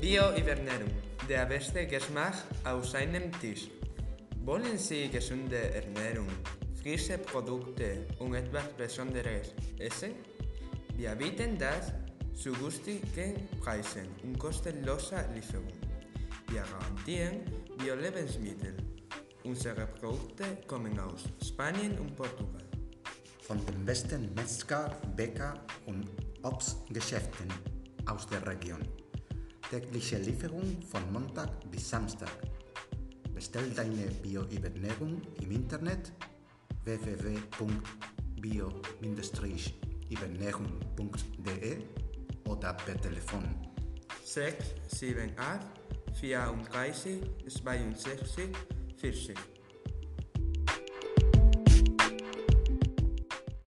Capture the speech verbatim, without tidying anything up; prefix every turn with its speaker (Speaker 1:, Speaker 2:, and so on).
Speaker 1: Bio-Ernährung, der beste Geschmack auf seinem Tisch. Wollen Sie gesunde Ernährung, frische Produkte und etwas Besonderes essen? Wir bieten das zu günstigen Preisen und kostenloser Lieferung. Wir garantieren Bio-Lebensmittel. Unsere Produkte kommen aus Spanien und Portugal.
Speaker 2: Von den besten Metzger, Bäcker und Obstgeschäften aus der Region. Tägliche Lieferung von Montag bis Samstag. Bestell deine Bio-Ernährung im Internet w w w punkt bio ernährung punkt de oder per Telefon
Speaker 1: sechs sieben acht, vierunddreißig, zweiundsechzig, vierzig.